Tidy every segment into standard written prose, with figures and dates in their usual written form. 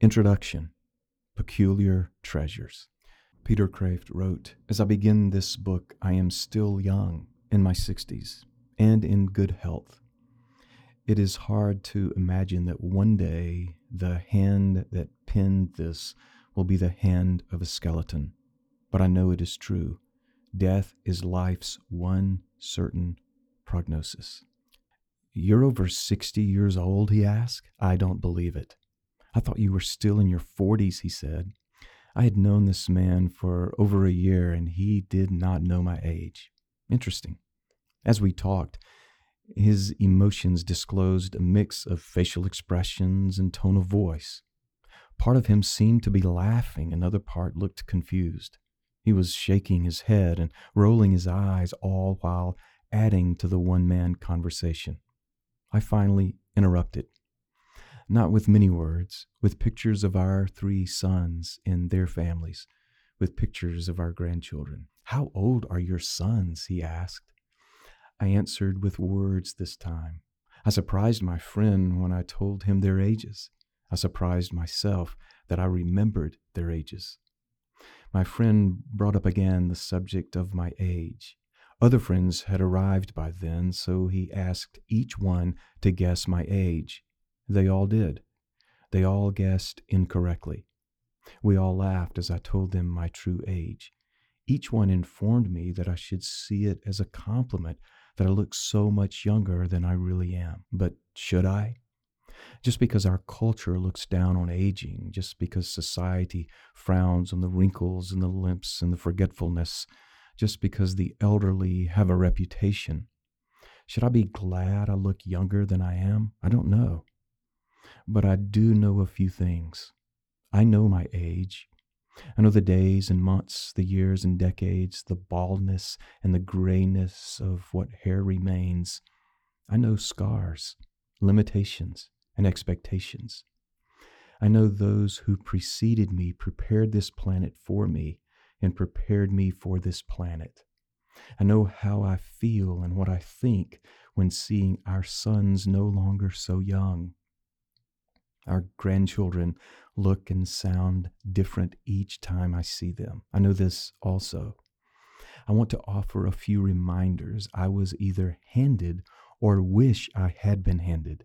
Introduction: Peculiar Treasures. Peter Kraft wrote, "As I begin this book, I am still young, in my 60s, and in good health. It is hard to imagine that one day the hand that penned this will be the hand of a skeleton. But I know it is true. Death is life's one certain prognosis." "You're over 60 years old?" he asked. "I don't believe it." "I thought you were still in your 40s, he said. I had known this man for over a year, and he did not know my age. Interesting. As we talked, his emotions disclosed a mix of facial expressions and tone of voice. Part of him seemed to be laughing, another part looked confused. He was shaking his head and rolling his eyes, all while adding to the one-man conversation. I finally interrupted. Not with many words, with pictures of our 3 sons and their families, with pictures of our grandchildren. "How old are your sons?" he asked. I answered with words this time. I surprised my friend when I told him their ages. I surprised myself that I remembered their ages. My friend brought up again the subject of my age. Other friends had arrived by then, so he asked each one to guess my age. They all did. They all guessed incorrectly. We all laughed as I told them my true age. Each one informed me that I should see it as a compliment that I look so much younger than I really am. But should I? Just because our culture looks down on aging, just because society frowns on the wrinkles and the limps and the forgetfulness, just because the elderly have a reputation, should I be glad I look younger than I am? I don't know. But I do know a few things. I know my age. I know the days and months, the years and decades, the baldness and the grayness of what hair remains. I know scars, limitations, and expectations. I know those who preceded me prepared this planet for me and prepared me for this planet. I know how I feel and what I think when seeing our sons no longer so young. Our grandchildren look and sound different each time I see them. I know this also. I want to offer a few reminders I was either handed or wish I had been handed.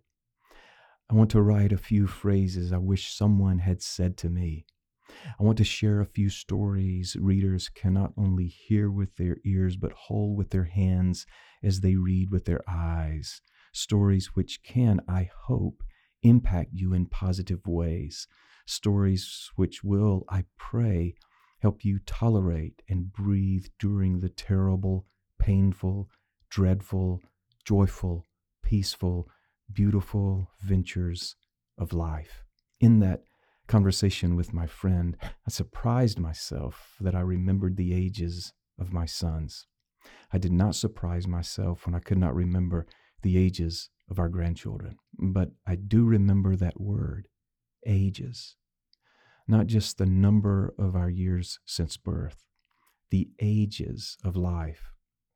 I want to write a few phrases I wish someone had said to me. I want to share a few stories readers can not only hear with their ears but hold with their hands as they read with their eyes. Stories which can, I hope, impact you in positive ways. Stories which will, I pray, help you tolerate and breathe during the terrible, painful, dreadful, joyful, peaceful, beautiful ventures of life. In that conversation with my friend, I surprised myself that I remembered the ages of my sons. I did not surprise myself when I could not remember the ages of our grandchildren. But I do remember that word, ages. Not just the number of our years since birth, the ages of life,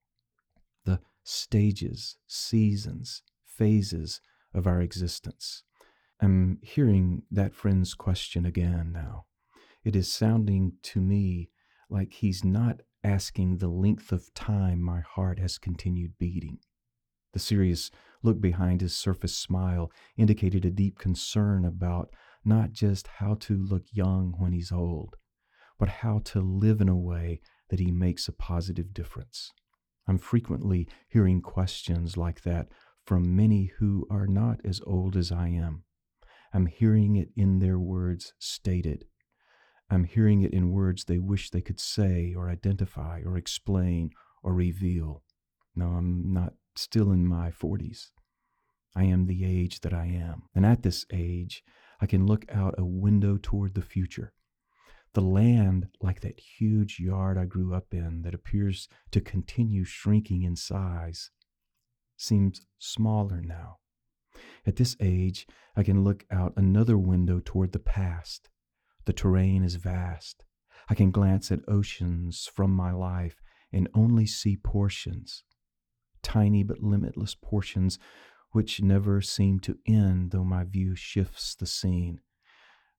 the stages, seasons, phases of our existence. I'm hearing that friend's question again now. It is sounding to me like he's not asking the length of time my heart has continued beating. The serious look behind his surface smile indicated a deep concern about not just how to look young when he's old, but how to live in a way that he makes a positive difference. I'm frequently hearing questions like that from many who are not as old as I am. I'm hearing it in their words stated. I'm hearing it in words they wish they could say or identify or explain or reveal. No, I'm not still in my 40s. I am the age that I am. And at this age, I can look out a window toward the future. The land, like that huge yard I grew up in that appears to continue shrinking in size, seems smaller now. At this age, I can look out another window toward the past. The terrain is vast. I can glance at oceans from my life and only see portions, tiny but limitless portions which never seem to end, though my view shifts the scene.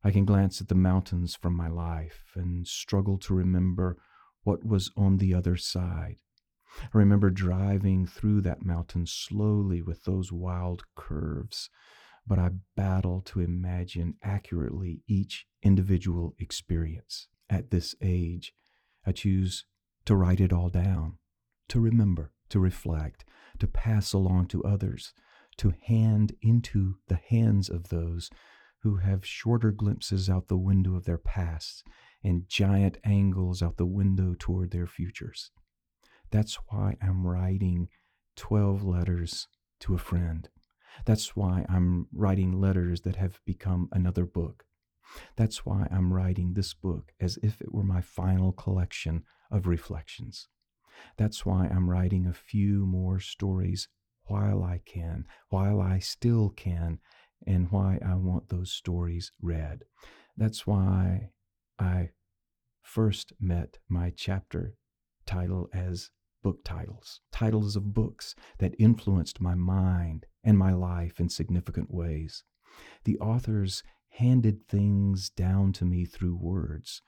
I can glance at the mountains from my life and struggle to remember what was on the other side. I remember driving through that mountain slowly with those wild curves, but I battle to imagine accurately each individual experience. At this age, I choose to write it all down, to remember, to reflect, to pass along to others, to hand into the hands of those who have shorter glimpses out the window of their pasts and giant angles out the window toward their futures. That's why I'm writing 12 letters to a friend. That's why I'm writing letters that have become another book. That's why I'm writing this book as if it were my final collection of reflections. That's why I'm writing a few more stories while I can, while I still can, and why I want those stories read. That's why I first met my chapter title as book titles of books that influenced my mind and my life in significant ways. The authors handed things down to me through words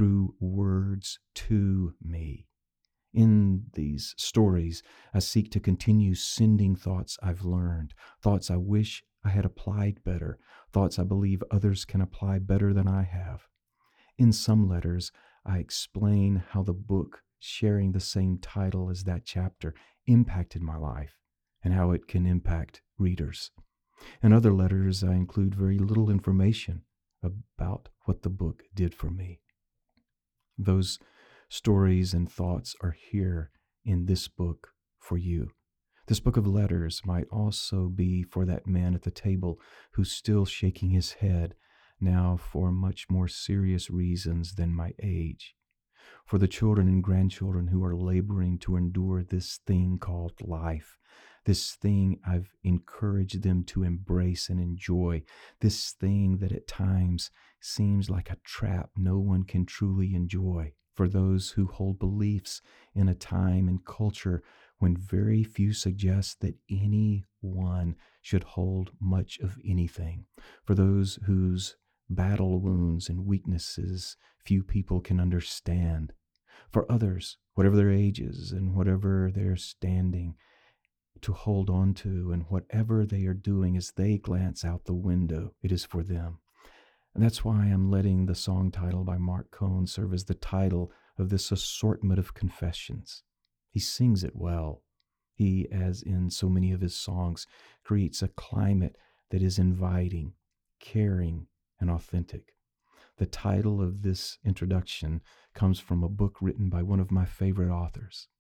to me. In these stories, I seek to continue sending thoughts I've learned, thoughts I wish I had applied better, thoughts I believe others can apply better than I have. In some letters, I explain how the book sharing the same title as that chapter impacted my life and how it can impact readers. In other letters, I include very little information about what the book did for me. Those stories and thoughts are here in this book for you. This book of letters might also be for that man at the table who's still shaking his head, now for much more serious reasons than my age. For the children and grandchildren who are laboring to endure this thing called life, this thing I've encouraged them to embrace and enjoy, this thing that at times seems like a trap no one can truly enjoy. For those who hold beliefs in a time and culture when very few suggest that anyone should hold much of anything. For those whose battle wounds and weaknesses few people can understand. For others, whatever their ages and whatever their standing, to hold on to, and whatever they are doing as they glance out the window, it is for them. And that's why I'm letting the song title by Mark Cohn serve as the title of this assortment of confessions. He sings it well. He, as in so many of his songs, creates a climate that is inviting, caring, and authentic. The title of this introduction comes from a book written by one of my favorite authors.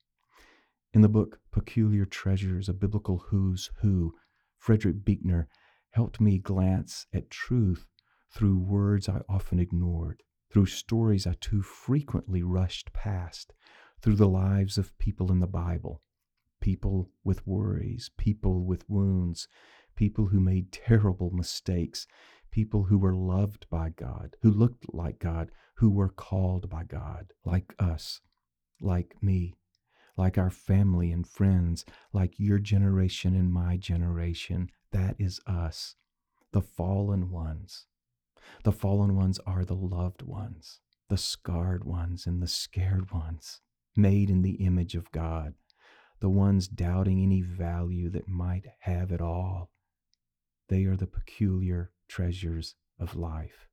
In the book Peculiar Treasures, A Biblical Who's Who, Frederick Buechner helped me glance at truth through words I often ignored, through stories I too frequently rushed past, through the lives of people in the Bible, people with worries, people with wounds, people who made terrible mistakes, people who were loved by God, who looked like God, who were called by God, like us, like me, like our family and friends, like your generation and my generation. That is us, the fallen ones. The fallen ones are the loved ones, the scarred ones and the scared ones, made in the image of God, the ones doubting any value that might have it all. They are the peculiar treasures of life.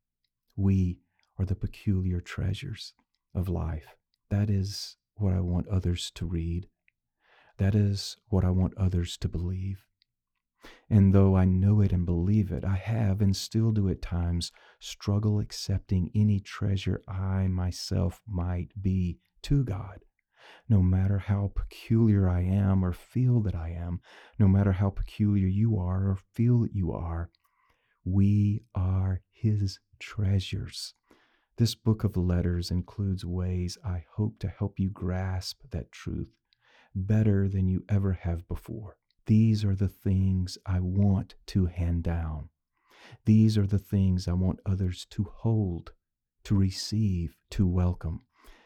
We are the peculiar treasures of life. That is what I want others to read. That is what I want others to believe. And though I know it and believe it, I have and still do at times struggle accepting any treasure I myself might be to God. No matter how peculiar I am or feel that I am, no matter how peculiar you are or feel that you are, we are His treasures. This book of letters includes ways I hope to help you grasp that truth better than you ever have before. These are the things I want to hand down. These are the things I want others to hold, to receive, to welcome.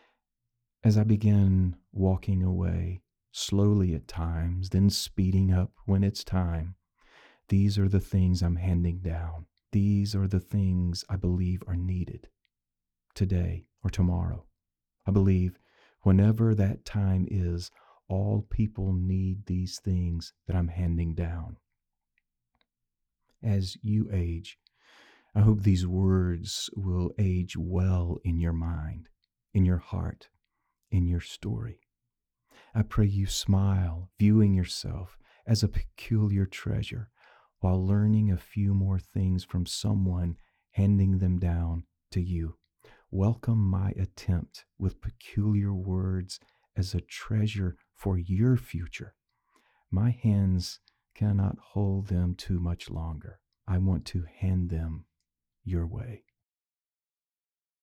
As I begin walking away, slowly at times, then speeding up when it's time, these are the things I'm handing down. These are the things I believe are needed today or tomorrow. I believe whenever that time is, all people need these things that I'm handing down. As you age, I hope these words will age well in your mind, in your heart, in your story. I pray you smile, viewing yourself as a peculiar treasure while learning a few more things from someone handing them down to you. Welcome my attempt with peculiar words as a treasure for your future. My hands cannot hold them too much longer. I want to hand them your way.